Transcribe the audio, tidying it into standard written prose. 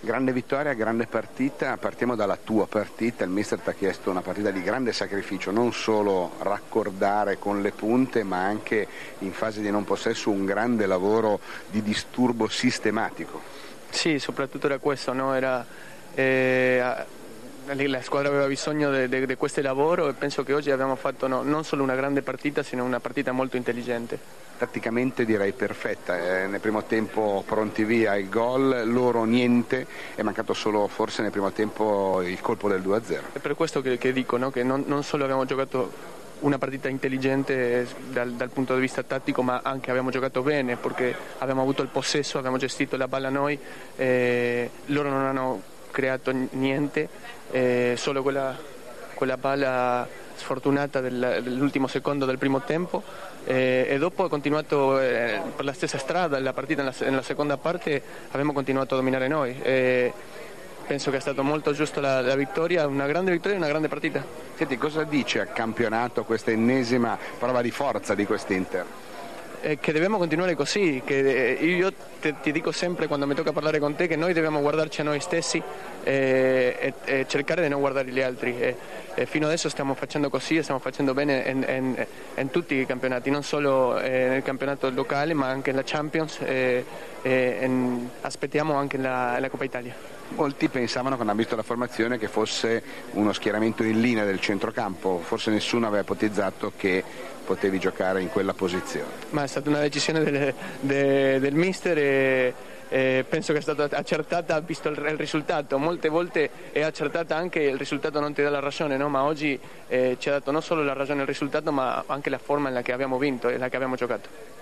Grande vittoria, grande partita, partiamo dalla tua partita, il mister ti ha chiesto una partita di grande sacrificio, non solo raccordare con le punte ma anche in fase di non possesso un grande lavoro di disturbo sistematico. Sì, soprattutto era questo, no? La squadra aveva bisogno di questo lavoro e penso che oggi abbiamo fatto non solo una grande partita, sino una partita molto intelligente. Tatticamente direi perfetta, nel primo tempo pronti via il gol, loro niente, è mancato solo forse nel primo tempo il colpo del 2-0. È per questo che dico, no? Che non solo abbiamo giocato una partita intelligente dal punto di vista tattico, ma anche abbiamo giocato bene perché abbiamo avuto il possesso, abbiamo gestito la palla noi, loro non hanno creato niente, solo quella palla sfortunata dell'ultimo secondo del primo tempo, e dopo è continuato per la stessa strada la partita. Nella seconda parte abbiamo continuato a dominare noi, penso che è stato molto giusto la vittoria, una grande vittoria e una grande partita. Senti, cosa dice al campionato questa ennesima prova di forza di quest'Inter? Che dobbiamo continuare così, che io ti dico sempre quando mi tocca parlare con te che noi dobbiamo guardarci a noi stessi e cercare di non guardare gli altri. Fino adesso stiamo facendo così e stiamo facendo bene in tutti i campionati, non solo nel campionato locale ma anche nella Champions, aspettiamo anche la Coppa Italia. Molti pensavano quando hanno visto la formazione che fosse uno schieramento in linea del centrocampo, forse nessuno aveva ipotizzato che potevi giocare in quella posizione. Ma è stata una decisione del mister e penso che è stata accertata visto il risultato. Molte volte è accertata anche il risultato non ti dà la ragione, no? Ma oggi ci ha dato non solo la ragione il risultato ma anche la forma in la che abbiamo vinto e la che abbiamo giocato.